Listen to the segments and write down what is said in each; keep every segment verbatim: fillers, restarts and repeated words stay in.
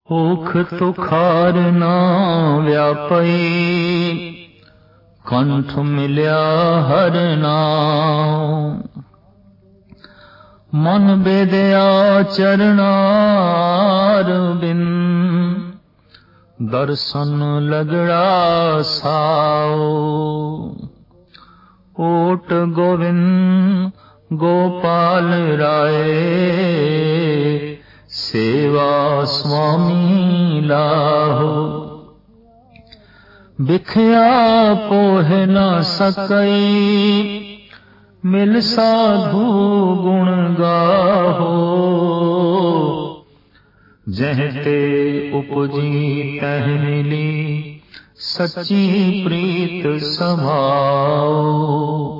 ਓਖ ਤੁਖਾਰ ਨਾ ਵਿਆਪਈ, ਕੰਠ ਮਿਲਿਆ ਹਰ ਨਾਮ। ਮਨ ਬੇਦਿਆ ਚਰਨਾਰ ਬਿਨ, ਦਰਸ਼ਨ ਲਗੜਾ ਸਾਓ। ਓਟ ਗੋਵਿੰਦ गोपाल राय, सेवा स्वामी लाहो। बिख्या पोह न सकई, मिल साधु गुण गाहो। जह ते उपजी तह मिली, सच्ची प्रीत समाओ।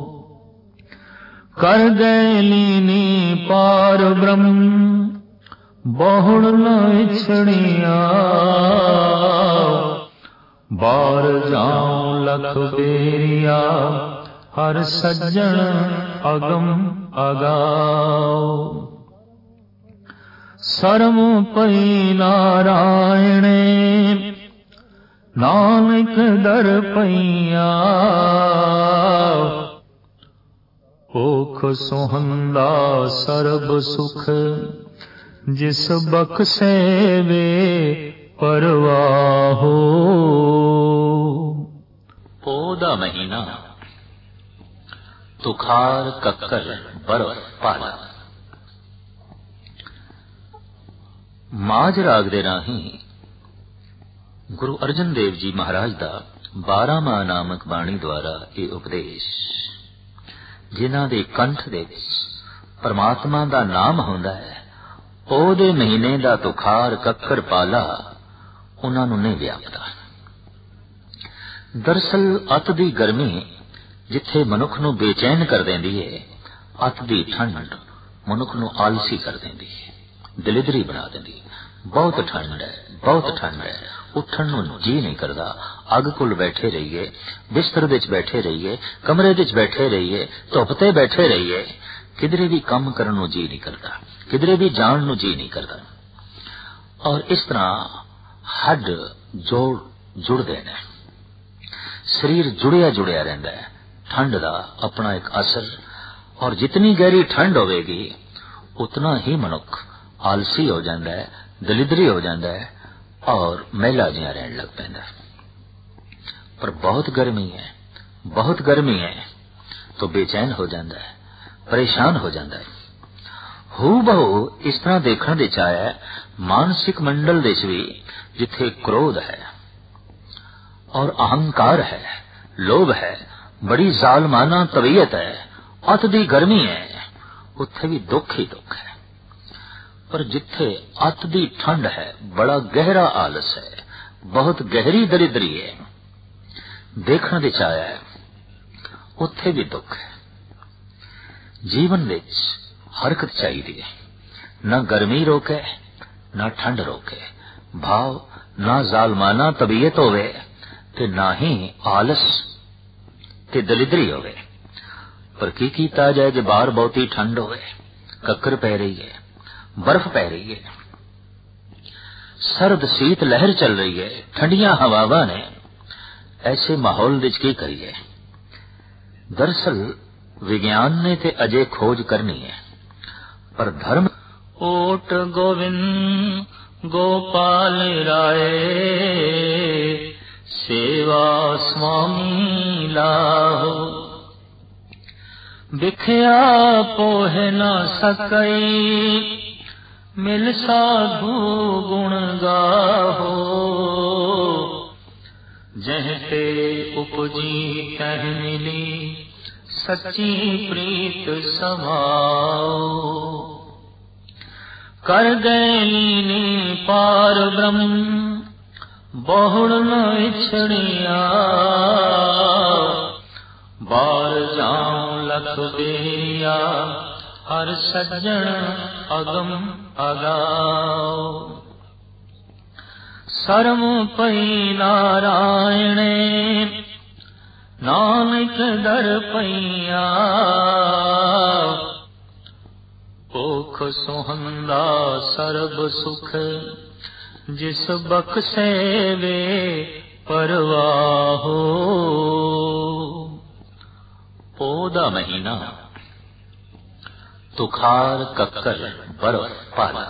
कर गए लीनी पार ब्रह्म, बहुड़ न इछड़िया। बार जाऊं लख बेरिया, हर सज्जन अगम अगाओ। सर्व पई नारायणे, नानक दर पैया। ओख सोहंदा सरब सुख, जिस बख्शे वे परवाहो। ਪੋਹ ਦਾ ਮਹੀਨਾ ਤੁਖਾਰ ਕੱਕਰ ਬਰਫ ਪਾਲਾ। ਮਾਝ ਰਾਗ ਦੇ ਰਾਹੀਂ ਗੁਰੂ ਅਰਜਨ ਦੇਵ ਜੀ ਮਹਾਰਾਜ ਦਾ ਬਾਰਾਂਮਾਹ ਨਾਮਕ ਬਾਣੀ ਦੁਆਰਾ ਇਹ ਉਪਦੇਸ਼, ਜਿਨ੍ਹਾਂ ਦੇ ਕੰਠ ਦੇ ਵਿੱਚ ਪਰਮਾਤਮਾ ਦਾ ਨਾਮ ਹੁੰਦਾ ਹੈ, ਪੋਹ ਦੇ ਮਹੀਨੇ ਦਾ ਤੁਖਾਰ ਕੱਕਰ ਪਾਲਾ ਉਹਨਾਂ ਨੂੰ ਨਹੀਂ ਵਿਆਪਦਾ। ਦਰਅਸਲ ਅੱਤ ਦੀ ਗਰਮੀ ਜਿੱਥੇ ਮਨੁੱਖ ਨੂੰ ਬੇਚੈਨ ਕਰ ਦਿੰਦੀ ਹੈ, ਅੱਤ ਦੀ ਠੰਡ ਮਨੁੱਖ ਨੂੰ ਆਲਸੀ ਕਰ ਦਿੰਦੀ ਹੈ, ਦਲਿਦਰੀ ਬਣਾ ਦਿੰਦੀ ਹੈ। ਬਹੁਤ ਠੰਡ ਹੈ, ਬਹੁਤ ਠੰਡ ਹੈ, ਉੱਠਣ ਨੂੰ ਜੀ ਨਹੀਂ ਕਰਦਾ। ਅੱਗ ਕੋਲ ਬੈਠੇ ਰਹੀਏ, ਬਿਸਤਰ ਵਿੱਚ ਬੈਠੇ ਰਹੀਏ, ਕਮਰੇ ਵਿੱਚ ਬੈਠੇ ਰਹੀਏ, ਧੁੱਪ ਤੇ ਬੈਠੇ ਰਹੀਏ, ਕਿਧਰੇ ਵੀ ਕੰਮ ਕਰਨ ਨੂੰ ਜੀ ਨਹੀਂ ਕਰਦਾ, ਕਿਧਰੇ ਵੀ ਜਾਣ ਨੂੰ ਜੀ ਨਹੀਂ ਕਰਦਾ। ਔਰ ਇਸ ਤਰ੍ਹਾਂ ਹੱਡ ਜੋੜ ਜੁੜਦੇ ਨੇ, ਸਰੀਰ ਜੁੜਿਆ ਜੁੜਿਆ ਰਹਿੰਦਾ ਹੈ। ਠੰਡ ਦਾ ਆਪਣਾ ਇੱਕ ਅਸਰ, ਔਰ ਜਿਤਨੀ ਗਹਿਰੀ ਠੰਡ ਹੋਵੇਗੀ ਉਤਨਾ ਹੀ ਮਨੁੱਖ ਆਲਸੀ ਹੋ ਜਾਂਦਾ ਹੈ, ਦਲਿਦਰੀ ਹੋ ਜਾਂਦਾ ਹੈ, और मैला जिहा रहन लग पैंदा। पर बहुत गर्मी है, बहुत गर्मी है तो बेचैन हो जाता है, परेशान हो जाता है। हू बहु इस तरह देखने दे आया मानसिक मंडल दे भी, जिथे क्रोध है और अहंकार है, लोभ है, बड़ी जालमाना तबीयत है, अत दी गर्मी है, उत्थे भी दुख ही दुख है। पर जिथे अत दी ठंड है, बड़ा गहरा आलस है, बहुत गहरी दरिद्री है, देखने दे आया है, उत्थे भी दुख है। जीवन विच हरकत चाहिए, न गर्मी रोके न ठंड रोके, भाव ना जालमाना तबीयत होवे ते ना ही आलस ते दलिद्री होवे। पर की कीता जाए जे बाहर बहुती ठंड होवे, कक्कर पै रही है, बर्फ पै रही है, सर्द शीत लहर चल रही है, ठंडिया हवावां ने, ऐसे माहौल विच की करिए। दरअसल विज्ञान ने ते अजे खोज करनी है, पर धर्म। ओट गोविंद गोपाल राय, सेवा स्वामी लाहो। बिख्या पोह न सकई, मिल साधु गुण गाहो। जह ते उपजी तह मिली, सच्ची प्रीत समाओ। कर गए लीनी पार ब्रह्म, बहुड़ न इछड़िया। बार जाऊं लख बेरिया, हर सज्जन अगम अगाओ। सर्व पई नारायणे, नानक दर पैया। ओख सोहंदा सरब सुख, ਜਿਸ ਬਖਸ਼ੇ ਵੇ ਪਰਵਾਹੋ। ਪੋਹ ਦਾ ਮਹੀਨਾ, ਤੁਖਾਰ ਕੱਕਰ ਬਰਫ ਪਾਲਾ।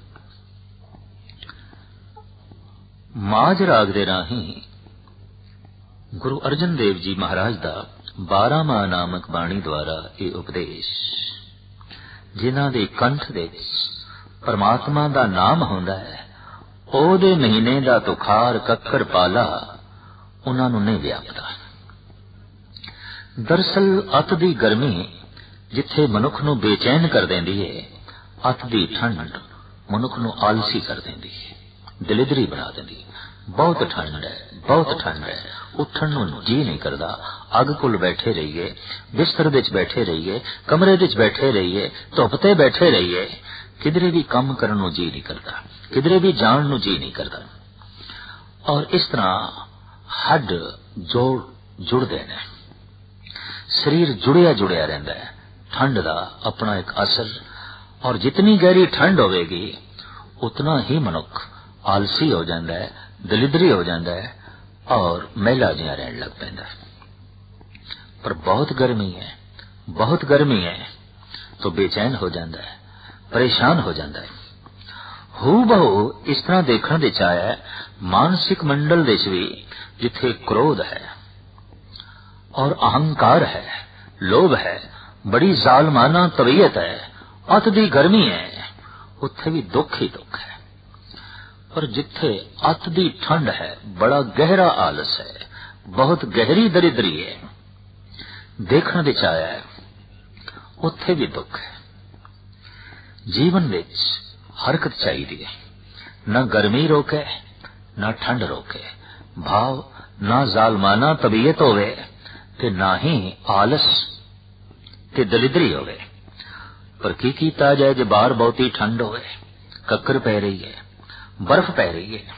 ਮਾਝ ਰਾਗ ਦੇ ਰਾਹੀਂ ਗੁਰੂ ਅਰਜਨ ਦੇਵ ਜੀ ਮਹਾਰਾਜ ਦਾ ਬਾਰਾਂਮਾਹ ਨਾਮਕ ਬਾਣੀ ਦੁਆਰਾ ਇਹ ਉਪਦੇਸ਼, ਜਿਨ੍ਹਾਂ ਦੇ ਕੰਠ ਵਿੱਚ ਪਰਮਾਤਮਾ ਦਾ ਨਾਮ ਹੁੰਦਾ ਹੈ, ਉਹਦੇ ਮਹੀਨੇ ਦਾ ਤੁਖਾਰ ਕੱਕਰ ਪਾਲਾ ਉਹਨਾਂ ਨੂੰ ਨਹੀਂ ਵਿਆਪਦਾ। ਦਰਅਸਲ ਅੱਤ ਦੀ ਗਰਮੀ ਜਿੱਥੇ ਮਨੁੱਖ ਨੂੰ ਬੇਚੈਨ ਕਰ ਦਿੰਦੀ ਹੈ, ਅੱਤ ਦੀ ਠੰਡ ਮਨੁੱਖ ਨੂੰ ਆਲਸੀ ਕਰ ਦਿੰਦੀ ਹੈ, ਦਲਿਦਰੀ ਬਣਾ ਦਿੰਦੀ ਹੈ। ਬਹੁਤ ਠੰਡ ਹੈ, ਬਹੁਤ ਠੰਡ ਹੈ, ਉੱਠਣ ਨੂੰ ਜੀ ਨਹੀਂ ਕਰਦਾ। ਅੱਗ ਕੋਲ ਬੈਠੇ ਰਹੀਏ, ਬਿਸਤਰ ਵਿੱਚ ਬੈਠੇ ਰਹੀਏ, ਕਮਰੇ ਵਿੱਚ ਬੈਠੇ ਰਹੀਏ, ਧੁੱਪ ਤੇ ਬੈਠੇ ਰਹੀਏ, ਕਿਧਰੇ ਵੀ ਕੰਮ ਕਰਨ ਨੂੰ ਜੀ ਨਹੀਂ ਕਰਦਾ, ਕਿਧਰੇ ਵੀ ਜਾਣ ਨੂੰ ਜੀ ਨਹੀਂ ਕਰਦਾ। ਔਰ ਇਸ ਤਰ੍ਹਾਂ ਹੱਡ ਜੋੜ ਜੁੜਦੇ ਨੇ, ਸਰੀਰ ਜੁੜਿਆ ਜੁੜਿਆ ਰਹਿੰਦਾ ਹੈ। ਠੰਡ ਦਾ ਆਪਣਾ ਇੱਕ ਅਸਰ, ਔਰ ਜਿਤਨੀ ਗਹਿਰੀ ਠੰਡ ਹੋਵੇਗੀ ਉਤਨਾ ਹੀ ਮਨੁੱਖ ਆਲਸੀ ਹੋ ਜਾਂਦਾ ਹੈ, ਦਲਿਦਰੀ ਹੋ ਜਾਂਦਾ ਹੈ, ਔਰ ਮਹਿਲਾ ਜਿਹਾ ਰਹਿਣ ਲੱਗ ਪੈਂਦਾ। ਪਰ ਬਹੁਤ ਗਰਮੀ ਹੈ, ਬਹੁਤ ਗਰਮੀ ਹੈ ਤਾਂ ਬੇਚੈਨ ਹੋ ਜਾਂਦਾ ਹੈ, ਪਰੇਸ਼ਾਨ ਹੋ ਜਾਂਦਾ ਹੈ। ਹੂ ਬਹੂ ਇਸ ਤਰ੍ਹਾਂ ਦੇਖਣ ਵਿੱਚ ਆਇਆ ਮਾਨਸਿਕ ਮੰਡਲ ਵਿੱਚ ਵੀ, ਜਿੱਥੇ ਕ੍ਰੋਧ ਹੈ ਔਰ ਅਹੰਕਾਰ ਹੈ, ਲੋਭ ਹੈ, ਬੜੀ ਜ਼ਾਲਮਾਨਾ ਤਬੀਅਤ ਹੈ, ਅੱਤ ਦੀ ਗਰਮੀ ਹੈ, ਉੱਥੇ ਵੀ ਦੁੱਖ ਹੀ ਦੁੱਖ ਹੈ। ਪਰ ਜਿੱਥੇ ਅੱਤ ਦੀ ਠੰਡ ਹੈ, ਬੜਾ ਗਹਿਰਾ ਆਲਸ ਹੈ, ਬਹੁਤ ਗਹਿਰੀ ਦਰਿਦਰੀ ਹੈ, ਦੇਖਣ ਵਿੱਚ ਆਇਆ ਹੈ, ਉੱਥੇ ਵੀ ਦੁੱਖ ਹੈ। ਜੀਵਨ ਵਿੱਚ ਹਰਕਤ ਚਾਹੀਦੀ ਹੈ, ਨਾ ਗਰਮੀ ਰੋਕੇ ਨਾ ਠੰਡ ਰੋਕੇ, ਭਾਵ ਨਾ ਜ਼ਾਲਮਾਨਾ ਤਬੀਅਤ ਹੋਵੇ ਤੇ ਨਾ ਹੀ ਆਲਸ ਤੇ ਦਲਿਦਰੀ ਹੋਵੇ। ਪਰ ਕੀ ਕੀਤਾ ਜਾਏ ਜੇ ਬਾਹਰ ਬਹੁਤੀ ਠੰਡ ਹੋਵੇ, ਕੱਕਰ ਪੈ ਰਹੀ ਹੈ, ਬਰਫ਼ ਪੈ ਰਹੀ ਹੈ,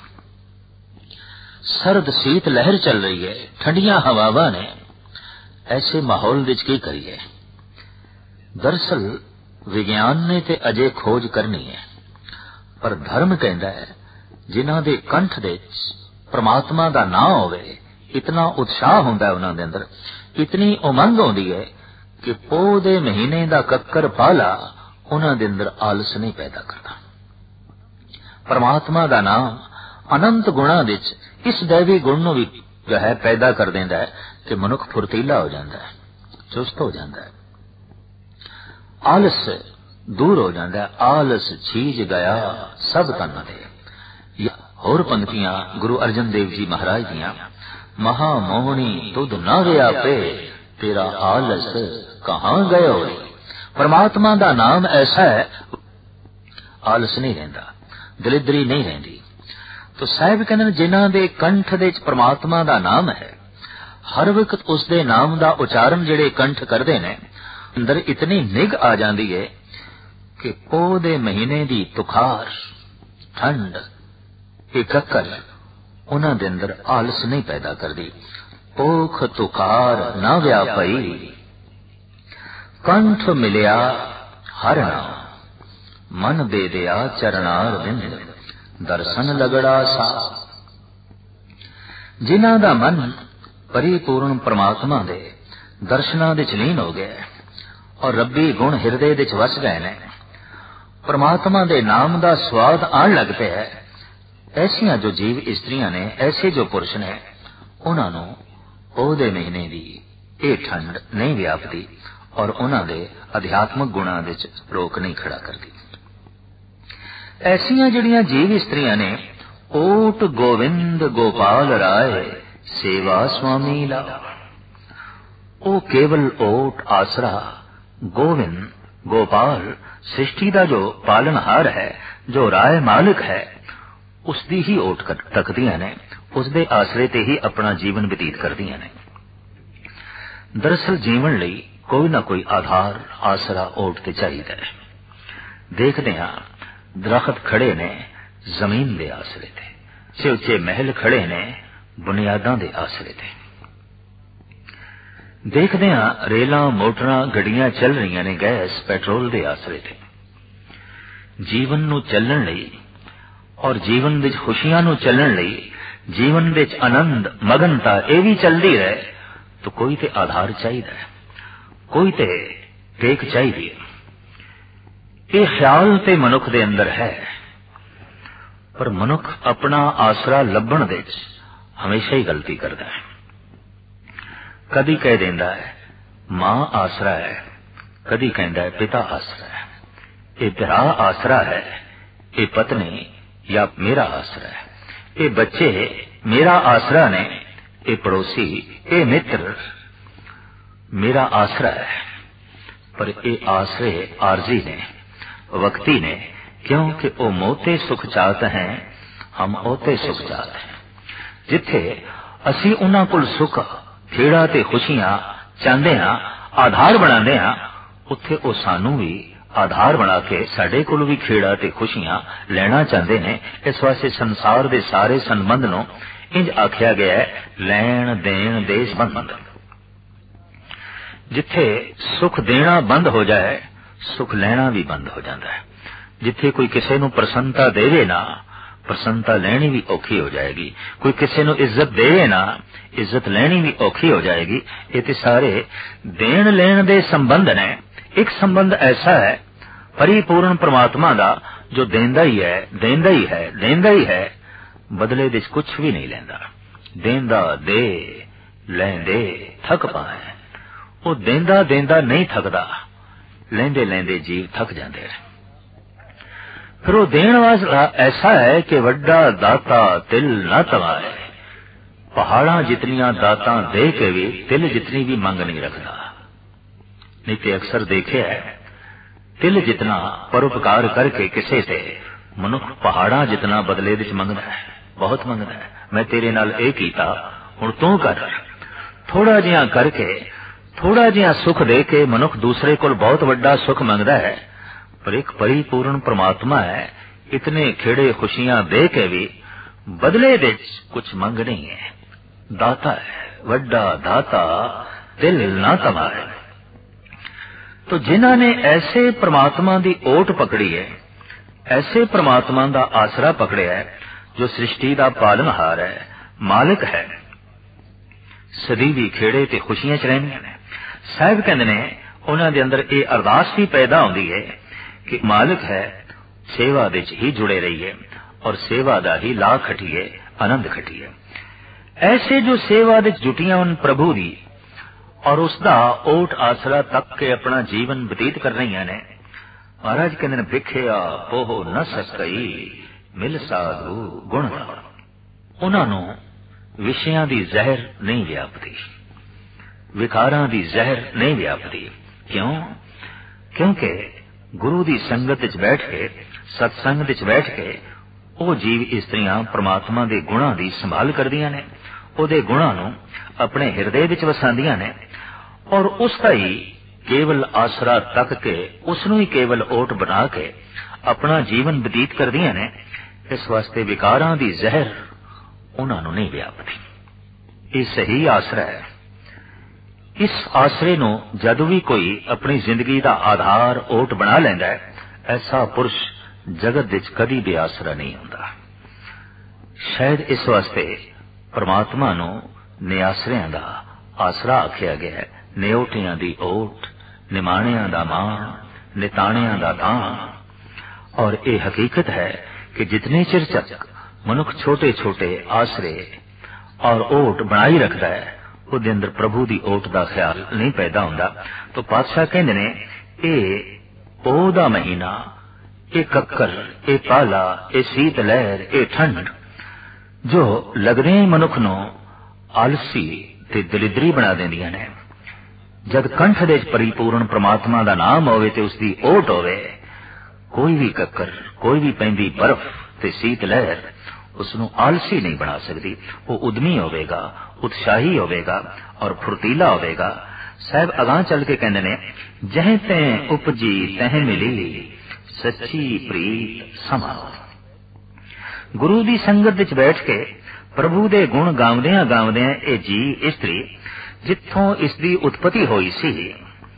ਸਰਦ ਸੀਤ ਲਹਿਰ ਚੱਲ ਰਹੀ ਹੈ, ਠੰਡੀਆਂ ਹਵਾਵਾਂ ਨੇ। ਐਸੇ ਮਾਹੌਲ ਵਿੱਚ ਕੀ ਕਰੀਏ? ਦਰਅਸਲ ਵਿਗਿਆਨ ਨੇ ਤੇ ਅਜੇ ਖੋਜ ਕਰਨੀ ਹੈ, ਪਰ ਧਰਮ ਕਹਿੰਦਾ ਹੈ ਜਿਨ੍ਹਾਂ ਦੇ ਕੰਠ ਵਿੱਚ ਪ੍ਰਮਾਤਮਾ ਦਾ ਨਾਂ ਹੋਵੇ, ਇਤਨਾ ਉਤਸ਼ਾਹ ਹੁੰਦਾ ਉਹਨਾਂ ਦੇ ਅੰਦਰ, ਇਤਨੀ ਉਮੰਗ ਹੁੰਦੀ ਹੈ ਕਿ ਪੋਹ ਦੇ ਮਹੀਨੇ ਦਾ ਕੱਕਰ ਪਾਲਾ ਉਹਨਾਂ ਦੇ ਅੰਦਰ ਆਲਸ ਨਹੀਂ ਪੈਦਾ ਕਰਦਾ। ਪਰਮਾਤਮਾ ਦਾ ਨਾਮ ਅਨੰਤ ਗੁਣਾਂ ਵਿੱਚ ਇਸ ਦੇਵੀ ਗੁਣ ਨੂੰ ਵੀ ਜੋ ਹੈ ਪੈਦਾ ਕਰ ਦਿੰਦਾ ਹੈ ਕਿ ਮਨੁੱਖ ਫੁਰਤੀਲਾ ਹੋ ਜਾਂਦਾ ਹੈ, ਚੁਸਤ ਹੋ ਜਾਂਦਾ ਹੈ, ਆਲਸ ਦੂਰ ਹੋ ਜਾਂਦਾ ਹੈ। ਆਲਸ ਛੀਜ ਗਿਆ ਸਭ ਤਨ ਦੇ। ਹੋਰ ਪੰਕਤੀਆਂ ਗੁਰੂ ਅਰਜਨ ਦੇਵ ਜੀ ਮਹਾਰਾਜ ਦੀਆਂ, ਮਹਾ ਮੋਹਣੀ ਤੁਧ ਨਾ ਵਿਆਪੇ, ਤੇਰਾ ਆਲਸ ਕਹਾਂ ਗਇਓ। ਪਰਮਾਤਮਾ ਦਾ ਨਾਮ ਐਸਾ ਹੈ, ਆਲਸ ਨਹੀਂ ਰਹਿੰਦਾ, ਦਲਿਦਰੀ ਨਹੀਂ ਰਹਿੰਦੀ। ਤੋ ਸਾਹਿਬ ਕਹਿੰਦੇ ਜਿਨ੍ਹਾਂ ਦੇ ਕੰਠ ਦੇ ਵਿੱਚ ਪਰਮਾਤਮਾ ਦਾ ਨਾਮ ਹੈ, ਹਰ ਵਕਤ ਉਸ ਦੇ ਨਾਮ ਦਾ ਉਚਾਰਨ ਜਿਹੜੇ ਕੰਠ ਕਰਦੇ ਨੇ, ਅੰਦਰ ਇਤਨੀ ਨਿਗ ਆ ਜਾਂਦੀ ਹੈ ਕਿ ਪੋਹ ਦੇ ਮਹੀਨੇ ਦੀ ਤੁਖਾਰ ਠੰਡ ਇਹ ਕੱਕਰ ਉਹਨਾਂ ਦੇ ਅੰਦਰ ਆਲਸ ਨਹੀਂ ਪੈਦਾ ਕਰਦੀ। ਪੋਖ ਤੁਖਾਰ ਨਾ ਵਿਆਪਈ, ਕੰਠ ਮਿਲਿਆ ਹਰ ਨਾਮ, ਮਨ ਦੇ ਦਿਆ ਚਰਨਾਰ ਬਿੰਦ, ਦਰਸ਼ਨ ਲਗੜਾ ਸਾ। ਜਿਨ੍ਹਾਂ ਦਾ ਮਨ ਪਰਿਪੂਰਨ ਪਰਮਾਤਮਾ ਦੇ ਦਰਸ਼ਨਾਂ ਵਿੱਚ ਲੀਨ ਹੋ ਗਿਆ ਔਰ ਰੱਬੀ ਗੁਣ ਹਿਰਦੇ ਵਿੱਚ ਵਸ ਗਏ ਨੇ, ਪਰਮਾਤਮਾ ਦੇ ਨਾਮ ਦਾ ਸਵਾਦ ਆਣ ਲੱਗ ਪਿਆ ਹੈ, ਐਸੀਆਂ ਜੋ ਜੀਵ ਇਸਤਰੀਆਂ ਨੇ, ਐਸੇ ਜੋ ਪੁਰਸ਼ ਨੇ, ਉਹਨਾਂ ਨੂੰ ਉਹਦੇ ਮਹੀਨੇ ਦੀ ਇਹ ਠੰਡ ਨਹੀਂ ਵਿਆਪਦੀ ਔਰ ਉਹਨਾਂ ਦੇ ਅਧਿਆਤਮਕ ਗੁਣਾਂ ਵਿੱਚ ਰੋਕ ਨਹੀਂ ਖੜਾ ਕਰਦੀ। ਐਸੀਆਂ ਜਿਹੜੀਆਂ ਜੀਵ ਇਸਤਰੀਆਂ ਨੇ, ਓਟ ਗੋਵਿੰਦ ਗੋਪਾਲ ਰਾਏ ਸੇਵਾ ਸੁਆਮੀ ਲਾ। ਉਹ ਕੇਵਲ ਓਟ ਆਸਰਾ, ਗੋਵਿੰਦ ਗੋਪਾਲ ਸ੍ਰਿਸ਼ਟੀ ਦਾ ਜੋ ਪਾਲਨਹਾਰ ਹੈ, ਜੋ ਰਾਏ ਮਾਲਿਕ ਹੈ, ਉਸ ਦੀ ਹੀ ਓਟ ਤੱਕਦੀਆਂ ਨੇ, ਉਸ ਦੇ ਆਸਰੇ ਤੇ ਹੀ ਆਪਣਾ ਜੀਵਨ ਬਤੀਤ ਕਰਦੀਆਂ ਨੇ। ਦਰਅਸਲ ਜੀਵਨ ਲਈ ਕੋਈ ਨਾ ਕੋਈ ਆਧਾਰ, ਆਸਰਾ, ਓਟ ਤੇ ਚਾਹੀਦਾ ਹੈ। ਦੇਖਦੇ ਹਾਂ ਦਰਖਤ ਖੜੇ ਨੇ ਜ਼ਮੀਨ ਦੇ ਆਸਰੇ ਤੇ, ਉੱਚੇ ਉੱਚੇ ਮਹਿਲ ਖੜੇ ਨੇ ਬੁਨਿਆਦਾਂ ਦੇ ਆਸਰੇ ਤੇ। ਦੇਖਦੇ ਹਾਂ ਰੇਲਾਂ, ਮੋਟਰਾਂ, ਗੱਡੀਆਂ ਚੱਲ ਰਹੀਆਂ ਨੇ ਗੈਸ, ਪੈਟਰੋਲ ਦੇ ਆਸਰੇ ਤੇ। ਜੀਵਨ ਨੂੰ ਚੱਲਣ ਲਈ और जीवन विच खुशियां नूं चलण लई, जीवन विच आनंद मगनता ये भी चलती रहे, तो कोई ते आधार चाहिए, कोई ते टेक चाहिए। ये ख्याल ते मनुख दे अंदर है, पर मनुख अपना आसरा लभण दे हमेशा ही गलती करता है। कदी कह देंदा है मां आसरा है, कदी कहता है पिता आसरा है, ये भरा आसरा है, ये पत्नी या मेरा आसरा है, ये बच्चे मेरा आसरा ने, ये पड़ोसी, ये मित्र मेरा आसरा है। पर ये आसरे आरजी ने, वक्ती ने, क्योंकि वो मोते सुख चाहत हैं, हम ओते सुख चाहत हैं। जिथे असी उन्हां कोल सुख खेड़ा ते खुशियां चाहते हाँ, आधार बनाते हाँ, उत्थे वो सानू भी आधार बना के साडे कोल भी खेड़ा ते खुशियां लेना चाहते हैं। इस वास्ते संसार दे सारे संबंध नूं इंज आख्या गया है लैण देण दे संबंध। जिथे सुख देना बंद हो जाए, सुख लेना भी बंद हो जाता है। जिथे कोई किसी नूं प्रसन्नता देवे ना, प्रसन्नता लेनी भी औखी हो जाएगी। कोई किसी नूं इज्जत देवे ना, इज्जत लेनी भी औखी हो जाएगी। ये ते सारे देण लेण दे संबंध ने। एक संबंध ऐसा है परिपूर्ण परमात्मा दा, जो देंदा ही है, देंदा ही है, देंदा ही है, बदले विच कुछ भी नहीं लेंदा। देंदा दे, लेंदे थक पाए। वो देंदा देंदा नहीं थकदा, लेंदे लेंदे जीव थक जाते हैं। फिर वो देण वाला ऐसा है कि वड्डा दाता तिल न तवाए। पहाड़ा जितनियां दाता दे के भी तिल जितनी भी मंग नहीं रखता। नहीं तो अक्सर देखे है तिल जितना परोपकार करके किसे से मनुख पहाड़ा जितना बदले विच मंगदा है, बहुत मंगदा है। मैं तेरे नाल ए कीता, हुण तू कर। थोड़ा जिहा करके, थोड़ा जिहा सुख दे के मनुख दूसरे कोल बहुत वड्डा सुख मंगदा है। पर एक परिपूर्ण परमात्मा है, इतने खेड़े खुशियां दे के भी बदले विच कुछ मंग नहीं है। दाता है, वड्डा दाता दिल ना तमाए। तो जिन्हां ने ऐसे परमात्मा दी ओट पकड़ी है, ऐसे परमात्मा दा आसरा पकड़िया है, जो सृष्टि दा पालनहार है, मालिक है, सदी भी खेड़े ते खुशियां च रहंदियां ने। साहिब कहंदे ने उन्हां दे अंदर ये अरदास भी पैदा होंदी है कि मालिक है, सेवा विच ही जुड़े रहिए और सेवा दा ही लाभ खटिए, आनंद खटिए। ऐसे जो सेवा विच जुटियां उन प्रभु दी और उसका ओट आसरा तक के अपना जीवन बतीत कर रही ने। महाराज कहते हैं भिखिया पोह न सकई मिल साधु गुण। उन्होंने विषयां दी जहर नहीं व्यापती, विकारां दी जहर नहीं व्यापती। क्यों? क्योंकि गुरु दी संगत विच बैठ के, सत्संग विच बैठ के वो जीव इस्त्रियां परमात्मा दे गुणां दी संभाल करदियां ने, ओदे गुणां नूं अपने हिरदे विच वसांदियां ने और उसका ही केवल आसरा तक के, उसनूं ही केवल ओट बना के अपना जीवन बतीत करदियां ने। इस वास्ते विकारां दी जहर उन्हां नूं नहीं व्यापदी। ये सही आसरा है। इस आसरे नूं जदों भी कोई अपनी जिंदगी दा आधार ओट बना लैंदा है, ऐसा पुरुष जगत विच कदी भी आसरा नहीं हुंदा। शायद इस वास्ते परमात्मा नूं निआसरियां दा आसरा आख्या गया है। निओटियां दी ओट, निमाणियां दा मान, निताणियां दा दान। और ये हकीकत है कि जितने चिर तक मनुख छोटे छोटे आसरे और ओट बनाई रखता है, उसके अंदर प्रभु दी ओट दा ख्याल नहीं पैदा हुंदा। तो पातशाह कहंदे ने ए पो दा महीना, ए कक्कर, ए पाला, ए सीत लहर, ए ठंड जो लगदे मनुख नूं आलसी ते दलिदरी बना देंदियां ने। जद कंठ दे परिपूर्ण परमात्मा दा नाम होवे ते उसदी ओट होवे, कोई भी कक्कर, कोई भी पैंदी बर्फ ते सीत लहर उसनूं आलसी नहीं बना सकती। वो उद्यमी होवेगा, उत्साही होवेगा और फुर्तीला होवेगा। साहब अगां चल के कहंदे ने जह तैं उपजी तह मिली सच्ची प्रीत समा। गुरु दी संगत विच बैठ के प्रभु दे गुण गावदियां गावदियां ए जी इस्त्री जिथों इसदी उत्पत्ति होई सी,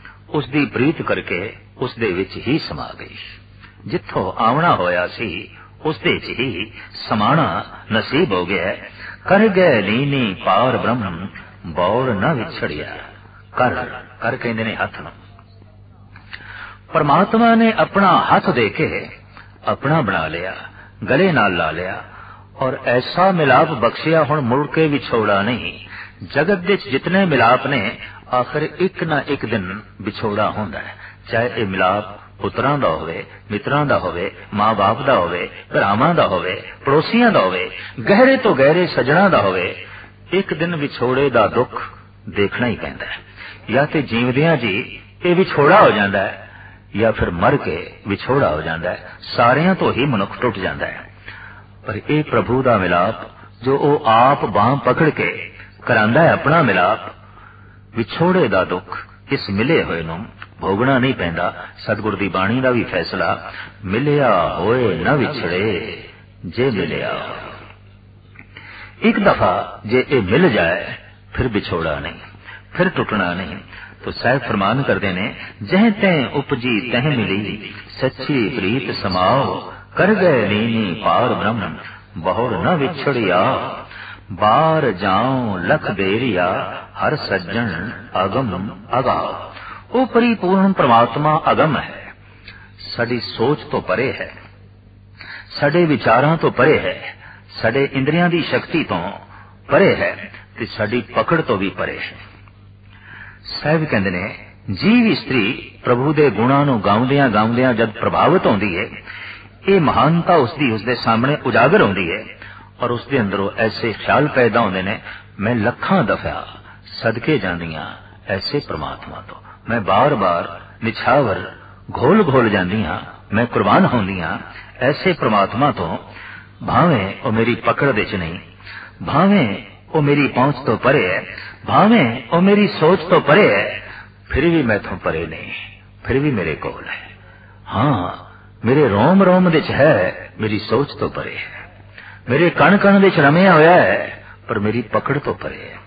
उसदी प्रीत करके उसदे विच ही समा गई। जिथों आवना होया सी उसदे च ही समाना नसीब हो गया। कर गए लीनी पार ब्रह्म बौर न विछड़िया। कर कर कहते ने हथ नूं। परमात्मा ने अपना हाथ दे के अपना बना लिया, गले नाल ला लिया और ऐसा मिलाप बख्शिया हुण मुड़ के विछोड़ा नहीं। जगत विच जितने मिलाप ने आखिर एक ना एक दिन विछोड़ा होंदा है। चाहे ये मिलाप पुत्रां दा होवे, मित्रां दा होवे, मां बाप दा होवे, भरावां दा होवे, पड़ोसियां दा होवे, गहरे तो गहरे सजणा दा होवे, एक दिन विछोड़े दा दुख देखना ही पैंदा है। या ते जीवदियां जी ये विछोड़ा हो जांदा है या फिर मर के विछोड़ा हो जाता है। सारियां तो ही मनुख टुट जाता है। पर यह प्रभु का मिलाप जो ओ आप बांह पकड़ के करांदा है अपना मिलाप, विछोड़े का दुख इस मिले होए नूं भोगना नहीं पैंदा। सतगुर दी बाणी का भी फैसला, मिलिया होए न विछड़े जे मिलिया। एक दफा जे ये मिल जाए फिर विछोड़ा नहीं, फिर टुटना नहीं। तो साहब फरमान करते ने, जह तह उपजी तह मिली सच्ची प्रीत समाओ। कर गए लीनी पार ब्रह्म बहुर न विछड़िया। बार जाओ लख बेरिया हर सज्जन अगम अगाओ। वो परिपूर्ण परमात्मा अगम है, साडी सोच तो परे है, साडे विचारां तो परे है, साडे इंद्रियां दी शक्ति तो परे है ते साडी पकड़ तो भी परे है। साहब कहते ने, जीव स्त्री प्रभु दे गुणां नूं गाउंदियां गाउंदियां जद प्रभावित होंदी है, ये महानता उसदी उसदे सामने उजागर होंदी है और उसदे अंदरों ऐसे ख्याल पैदा होंदे ने, मैं लखां दफा सदके जांदियां ऐसे परमात्मा तो, मैं बार बार निछावर घोल घोल जांदियां, मैं कुर्बान होंदियां ऐसे परमात्मा तो। भावें ओ मेरी पकड़ दे च नहीं, भावें ओ मेरी पहुंच तो परे है, भावें ओ मेरी सोच तो परे है, फिर भी मैं तो परे नहीं, फिर भी मेरे कोल है। हाँ, मेरे रोम रोम विच है, मेरी सोच तो परे है, मेरे कण कण विच रमिया होया है, पर मेरी पकड़ तो परे है।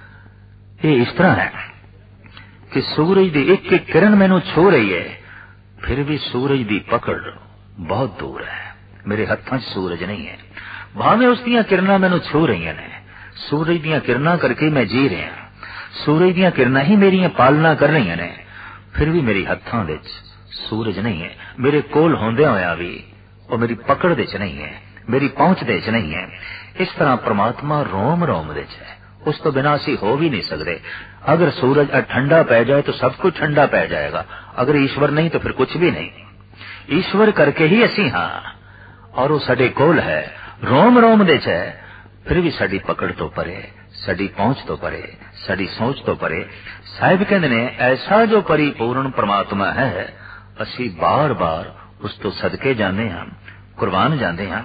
ये इस तरह है कि सूरज दी एक एक किरण मैनू छू रही है, फिर भी सूरज दी पकड़ बहुत दूर है, मेरे हत्थां च सूरज नहीं है। भावें उसदियां किरणां मैनू छू रही ने, सूरज दियां किरणां करके मैं जी रहा, सूरज दियां किरणां ही मेरी पालना कर रही ने, फिर भी मेरी हत्थां विच सूरज नहीं है। मेरे कोल होंदियां होया भी वो मेरी पकड़ दे च नहीं है, मेरी पहुंच दे च नहीं है। इस तरह परमात्मा रोम रोम विच है, उस तो बिना असी हो भी नहीं सकते। अगर सूरज ठंडा पै जाए तो सब कुछ ठंडा पै जाएगा, अगर ईश्वर नहीं तो फिर कुछ भी नहीं। ईश्वर करके ही असी हाँ और वो साडे कोल है, रोम रोम दे च है, फिर भी साडी पकड़ तो परे, साडी पहुंच तो परे, साडी सोच तो परे। साहिब कहते ने, ऐसा जो परिपूर्ण परमात्मा है, असी बार बार उस तो सदके जाने हैं, कुर्बान जाते हैं।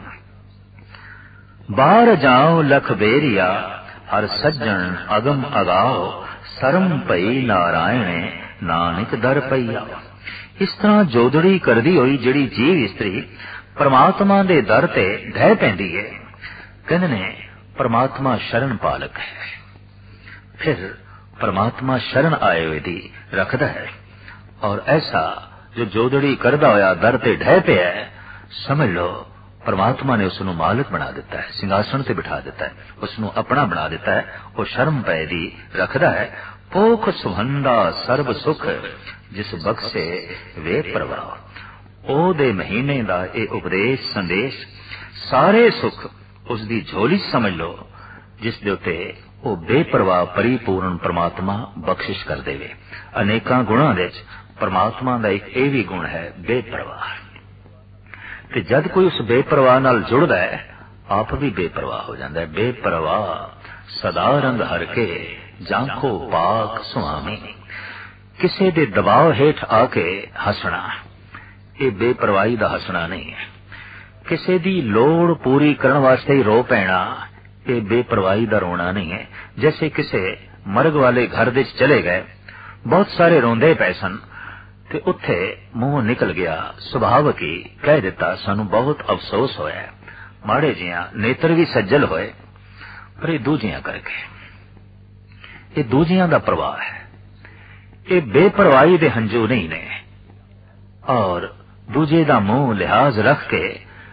बार जाओ लख बेरिया हर सज्जन अगम अगाओ। सरम पई नारायण नानक दर पईया। इस तरह जोदड़ी करदी होई जिहड़ी जीव स्त्री परमात्मा दे दर ते ढह पैंदी है, कहंदे ने परमात्मा शरण पालक है। फिर परमात्मा शरण आए हुए दी रखदा है और ऐसा जो जोदड़ी करदा होया दर ते ढह पे है, समझ लो परमात्मा ने उसनू मालिक बना दिता है, सिंहासन ते बिठा दिता है, उसनू अपना बना दिता है। वो शर्म पै दी रखदा है। पोख सुहंदा सर्ब सुख जिस बख्शे वे परवाह। ओ दे महीने दा ए उपदेश संदेश सारे सुख उसदी झोली समझ लो, जिस दे उत्ते वो बेपरवाह परिपूर्ण परमात्मा बख्शिश कर देवे। अनेकां गुणां दे विच परमात्मा दा एक ये भी गुण है बेपरवाह। ते जद कोई उस बेपरवाह नाल जुड़दा है, आप भी बेपरवाह हो जाता है। बेपरवाह सदा रंग हर के जांखो पाक सुहामी। किसे दे दबाव हेठ आके हसना, ये बेपरवाही दा हसना नहीं है। किसे दी लोड़ पूरी करने वास्ते ही रो पैना, ये बेपरवाही दा रोना नहीं है। जैसे किसे मरग वाले घर दे चले गए, बहुत सारे रोंदे पै सन ते उत्थे मुंह निकल गया, सुभावक ही कह दिता सानू बहुत अफसोस होया, माड़े जियां नेत्र भी सज्जल होए, पर ये दूजियां करके, ये दूजियां दा प्रवाह है। ये बेपरवाही दे हंजू नहीं ने और दूजे दा मुंह लिहाज रख के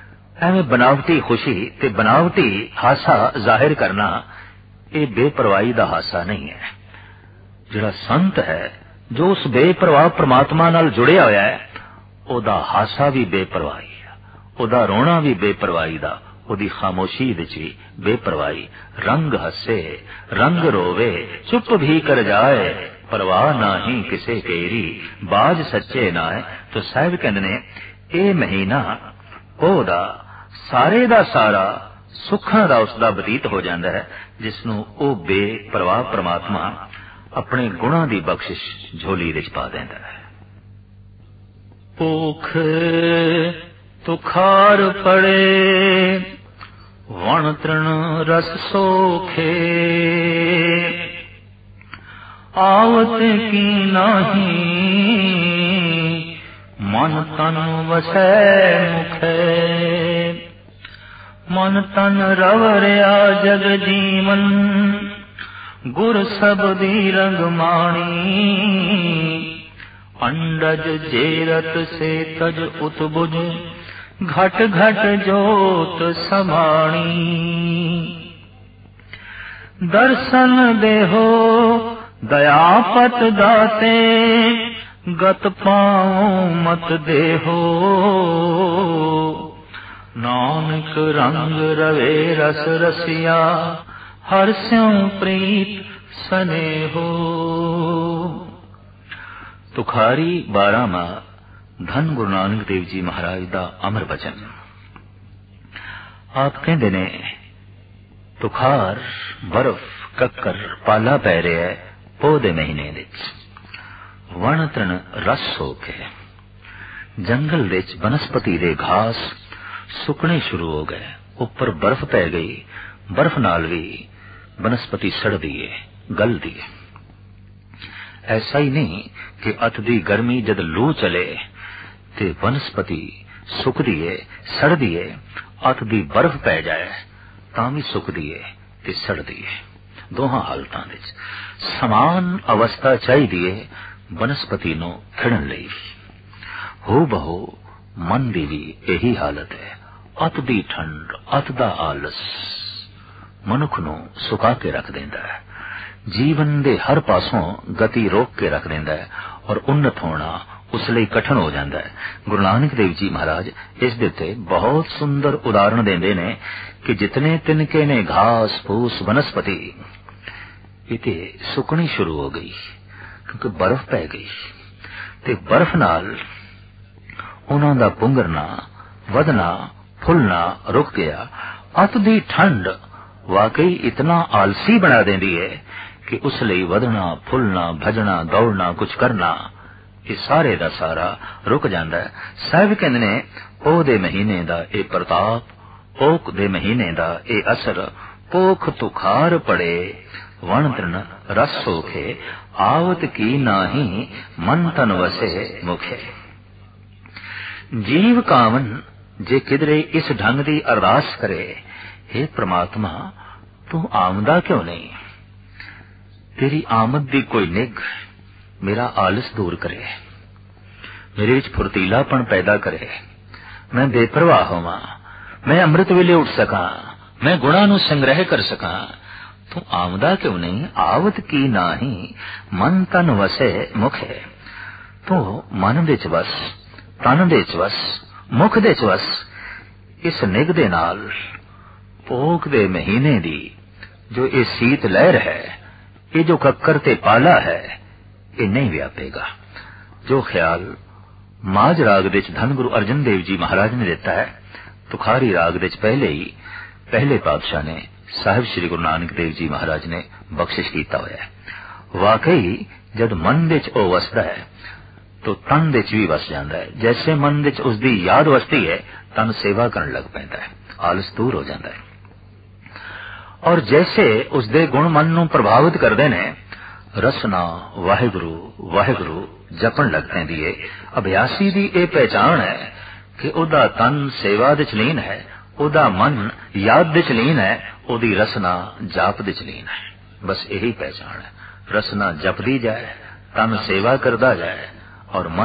ਐਵੇਂ बनावटी खुशी ते बनावटी हासा जाहिर करना ये बेपरवाही दा हासा नहीं है। जिहड़ा संत है जो उस बेपरवाह परमात्मा नाल जुड़िया होया है, ओदा हासा भी बेपरवाही है, ओदा रोना भी बेपरवाही दा, ओदी खामोशी विच भी बेपरवाही। रंग हसे रंग रोवे चुप भी कर जाए, परवाह नाही किसे केरी बाज सच्चे नाए। तो साहिब कहंदे ने ये महीना ओदा सारे दा सारा सुखां दा उसदा बतीत हो जाता है, जिसनों ओ बेपरवाह परमात्मा अपने गुणों की बख्शिश झोली विच पा देंदा है। भूख तुखार पड़े वण तृण रस सोखे, आवत की नाही मन तन वसै मुखे। मन तन रवरिया जग जीवन गुर सबदी रंग माणी। अंडज जेरत से तज उतबुज घट घट जोत समाणी। दर्शन देहो दयापत दाते गत पाओ मत देहो। नानक रंग रवे रस रसिया हर स्यों प्रीत स्नेहो। तुखारी बारामा धन गुरु नानक देव जी महाराज दा अमर बचन। आप कहंदे ने तुखार बर्फ कक्कर पाला पै रहा है पो दे महीने विच। वण तृण रस सोखे, जंगल विच बनस्पति दे घास सुकने शुरू हो गए, ऊपर बर्फ पै गई, बर्फ नाल भी बनस्पति सड़दी है गलदी है। ऐसा ही नहीं कि अत दी गर्मी जद लू चले ते वनस्पति सुकदी है सड़दी है, अत दी बर्फ पै जाए तां भी सुकदी है ते सड़दी है। दोहां हालतां विच समान अवस्था चाहिदी है वनस्पति नूं खिड़न लई। हो बहु मन दी भी यही हालत है। अत दी ठंड अत दा आलस मनुख नूं सुका के रख देंदा है, जीवन दे हर पासों गति रोक के रख देंदा है और उन्नत होना उस लिए कठिन हो जाता है। गुरु नानक देव जी महाराज इस दे उत्ते बहुत सुंदर उदाहरण देंदे ने कि जितने तिनके ने घास फूस वनस्पति इते सुकनी शुरू हो गई क्योंकि बर्फ पै गई ते बर्फ नाल उन्हां दा पुंगरना वधना फुलना रुक गया। अत दी ठंड वाकई इतना आलसी बना देंदी है कि उस लिए वधना फुलना भजना दौड़ना कुछ करना ये सारे दा सारा रुक जाता है। साहिब कहंदे ने ओ दे महीने दा ए प्रताप ओक दे महीने दा ए असर पोख तुखार पड़े वण तृण रस सोखे आवत की नाही मन तन वसे मुखे। जीव कावन जे किधरे इस ढंग दी अरदास करे, हे परमात्मा तू आमदा क्यों नहीं, तेरी आमद दी कोई निग मेरा आलस दूर करे, मेरे विच फुर्तीलापन पैदा करे, मैं बेपरवाह होवां, मैं अमृत वेले उठ सकां, मैं गुणां नूं संग्रह कर सकां। तू आमदा क्यों नहीं, आवत की नाही मन तन वसे मुखे। तू मन दे च वस, तन दे च वस, मुख दे च वस। इस निग दे नाल पोख दे महीने दी जो ये सीत लहर है, ये जो कक्कर ते पाला है, ये नहीं व्यापेगा। जो ख्याल माज राग दे धन गुरु अर्जन देव जी महाराज ने देता है, तुखारी राग दे पहले ही पहले पातशाह ने साहिब श्री गुरु नानक देव जी महाराज ने बख्शिश कीता होया है। वाकई जब मन दे ओ वसदा है तो तन दे भी वस जाता है। जैसे मन दे उसकी याद वसती है, तन सेवा करने लग पैंदा है, आलस दूर हो जाता है। और जैसे उसदे गुण मन नूं प्रभावित करते ने, रसना वाहिगुरु वाहिगुरु जपन लग पैंदी है। अभ्यासी दी ये पहचान है कि उदा तन सेवा दे च लीन है, उदा मन याद दे च लीन है, उदी रसना जाप दे च लीन है। बस यही पहचान है। रसना जपदी जाए, तन सेवा करदा जाए और मन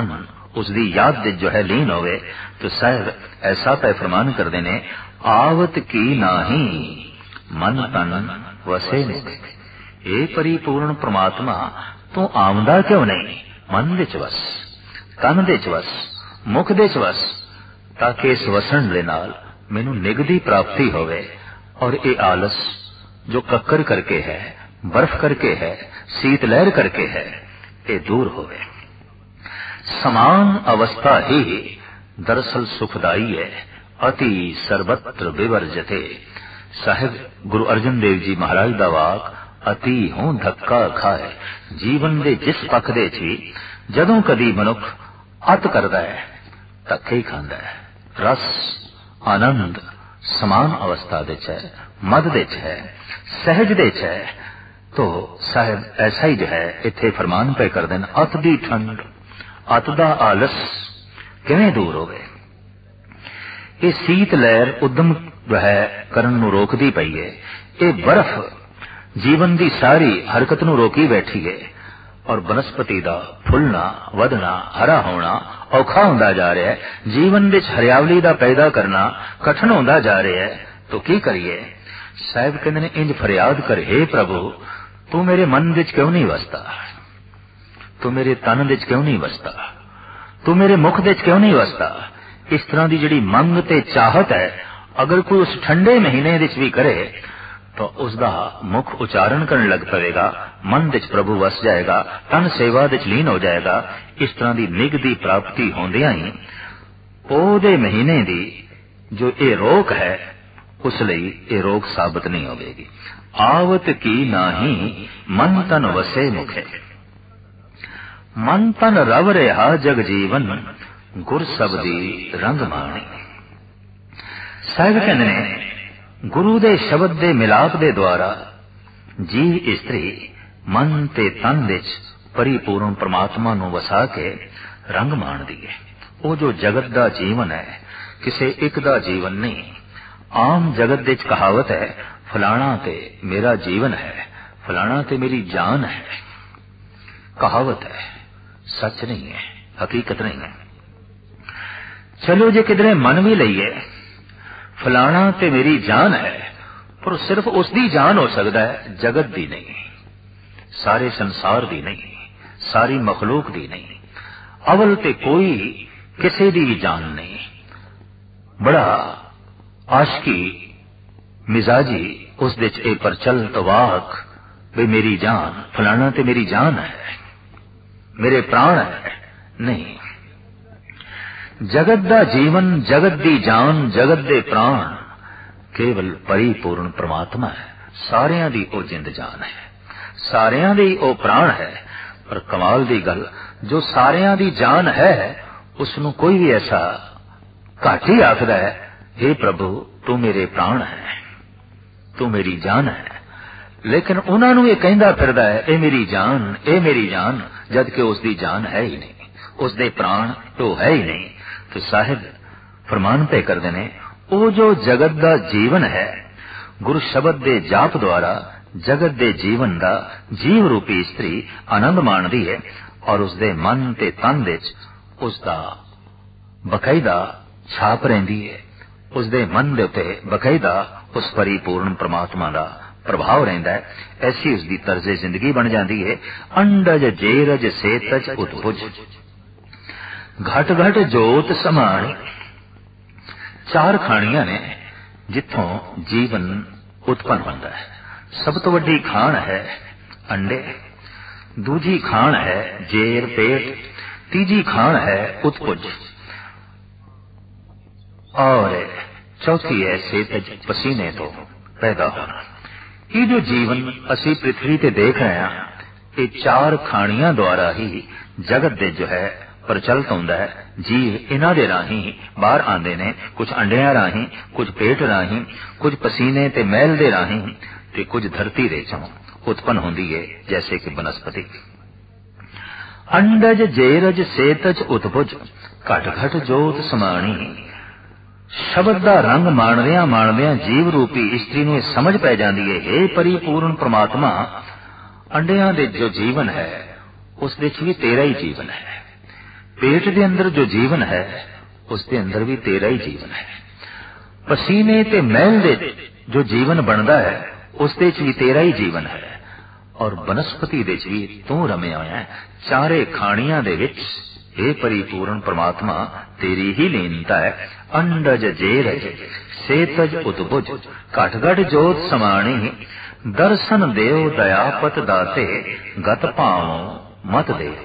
उसकी याद दे जो है लीन होवे तो साहब ऐसा पै फरमान करते ने आवत की नाही मन तन वसे मुख। ए परिपूर्ण परमात्मा तू आमदा क्यों नहीं मन दे च वस, तन दे च वस, मुख दे च वस, ताकि इस वसन दे नाल मैनू निगदी प्राप्ति होवे और ये आलस जो कक्कर करके है, बर्फ करके है, शीत लहर करके है, ये दूर होवे। समान अवस्था ही दरअसल सुखदाई है, अति सर्वत्र विवर्जते। साहिब गुरु अर्जन देव जी महाराज दा वाक अति हों धक्का खाए। जीवन दे जिस पख दे च भी जदों कदी मनुख अत करदा है धक्के ही खांदा है। रस आनंद समान अवस्था दे च है, मद दे च है, सहज दे च है। तो साहिब ऐसा ही जो है इत्थे फरमान पे कर देन अत दी ठंड, अत दा आलस किवें दूर होवे। ये शीत लहर उद्यम है करन नूं रोकदी पई है, ये बर्फ जीवन दी सारी हरकत नूं रोकी बैठी है और बनस्पति दा फुलना वधना हरा होना औखा हुंदा जा रहा है। जीवन विच हरियावली दा पैदा करना कठिन हुंदा जा रहा है। तो की करिए? साहिब कहंदे ने इंज फरियाद कर, हे प्रभु तू मेरे मन विच क्यों नहीं वसदा, तू मेरे तन विच क्यों नहीं वसदा, तू मेरे मुख विच क्यों नहीं वसदा। इस तरह की जिहड़ी मंग ते चाहत है अगर कोई उस ठंडे महीने विच भी करे तो उसका मुख उच्चारण करने लग पवेगा, मन विच प्रभु वस जाएगा, तन सेवा विच लीन हो जाएगा। इस तरह की निगदी प्राप्ति होंदियां ही ओदे महीने दी जो ये रोक है उस लई ये रोक साबित नहीं होगी। आवत की नाही मन तन वसे मुखे, मन तन रव रहा जग जीवन गुर शब्दी रंग माणी। साहिब कहते ने गुरु दे शब्द दे मिलाप दे द्वारा जीव इस्त्री मन ते तन विच परिपूर्ण परमात्मा नूं वसा के रंग माणदी है। वो जो जगत दा जीवन है किसे एक दा जीवन नहीं। आम जगत विच कहावत है फलाना ते मेरा जीवन है, फलाना ते मेरी जान है। कहावत है, सच नहीं है, हकीकत नहीं है। चलो जे किधरे मन भी लईए फलाना ते मेरी जान है, पर सिर्फ उसकी जान हो सकता है, जगत दी नहीं, सारे संसार दी नहीं, सारी मखलूक दी नहीं। अवल ते कोई किसी दी जान नहीं। बड़ा आशकी मिजाजी उस दिच ए परचल तवाक वे मेरी जान, फलाना ते मेरी जान है, मेरे प्राण है। नहीं, जगत दा जीवन, जगत दी जान, जगत दे प्राण केवल परिपूर्ण परमात्मा है। सारियां दी ओ जिंद जान है, सारियां दी ओ प्राण है। पर कमाल दी गल जो सारियां दी जान है उसनू कोई भी ऐसा घट ही आखदा है, हे प्रभु तू मेरे प्राण है, तू मेरी जान है। लेकिन उन्हां नू ये कहंदा फिरदा है ए मेरी जान, ए मेरी जान, जबकि उसकी जान है ही नहीं, उसदे प्राण तो है ही नहीं। तो साहिब फरमान पे कर देने वो जो जगत दा जीवन है गुरु शब्द दे जाप द्वारा जगत दे जीवन दा जीव रूपी स्त्री आनंद माणदी है और उसदे मन ते तन विच उसदा बकायदा छाप रहिंदी है। उसदे मन दे उते बकायदा उस परिपूर्ण परमात्मा दा प्रभाव रहिंदा है। ऐसी उसदी तर्जे जिंदगी बन जाती है। अंडज जेरज सेतज उद्भुज घट घट जोत समाणी। चार खाणियां ने जिथों जीवन उत्पन्न होता है। सब तो वड्डी खाण है अंडे, दूजी खाण है जेर पेट, तीजी खाण है उत्पुज और चौथी है सेतज पसीने तो पैदा होना। ये जो जीवन असी पृथ्वी ते देख रहे हैं ये चार खाणियां द्वारा ही जगत दे जो है प्रचलित होंदा है। जीव इन्हां दे राही बाहर आंदे ने, कुछ अंडियां राही, कुछ पेट राही, कुछ पसीने ते मैल दे राही ते कुछ धरती दे चों उत्पन्न होंदी है जैसे कि वनस्पति। अंडज जेरज सेतज उत्पुज घट घट जोत समाणी। शब्द दा रंग माणदियां माणदियां जीव रूपी स्त्री नूं समझ पै जांदी है, हे परिपूर्ण परमात्मा अंडियां दे जो जीवन है उस विच भी तेरा ही जीवन है, पेट के अंदर जो जीवन है उसके अंदर भी तेरा ही जीवन है। पसीने ते मैल दे जो जीवन बनता है उसदे च भी तेरा ही जीवन है। और बनस्पति दे च भी तू रमिया होया है। चारे खाणियां दे विच हे परिपूर्ण परमात्मा तेरी ही लीनता है। अंडज जेरज सेतज उद्भुज घट घट जोत समाणी दर्शन देव दयापत दाते गत भावों मत देव।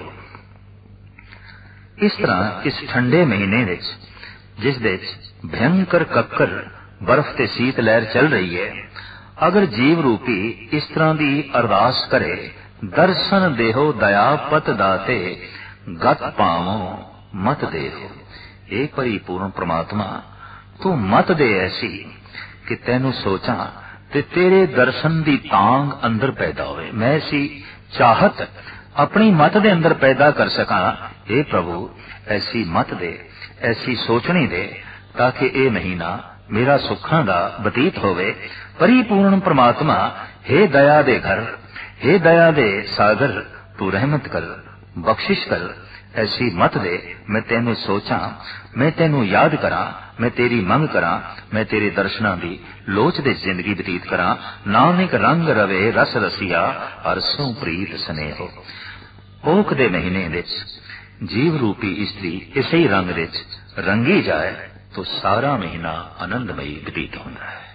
इस तरह इस ठंडे महीने विच जिस दे भयंकर कक्कर बर्फ ते शीत लहर चल रही है, अगर जीव रूपी इस तरह की अरदास करे, दर्शन देहो दयापत दाते गत पावो मत देहो। ए परिपूर्ण परमात्मा तू मत दे ऐसी कि तेनू सोचा ते तेरे दर्शन दी तांग अंदर पैदा होवे। मैं ऐसी चाहत अपनी मत दे अंदर पैदा कर सका। हे प्रभु ऐसी मत दे, ऐसी सोचनी दे ताकि ए महीना मेरा सुखा दा बतीत होवे। परिपूर्ण परमात्मा हे दया दे घर, हे दया दे सागर, तू रहमत कर, बख्शिश कर। ऐसी मत दे मैं तेनू सोचा, मैं तेनू याद करा, मैं तेरी मंग करा, मैं तेरे दर्शना दी लोच दे जिंदगी बतीत करा। नानक रंग रवे रस रसिया अरसों प्रीत स्नेहो। ओक दे महीने विच जीव रूपी इस्त्री इसे ही रंग विच रंगी जाए तो सारा महीना आनंदमयी बतीत होता है।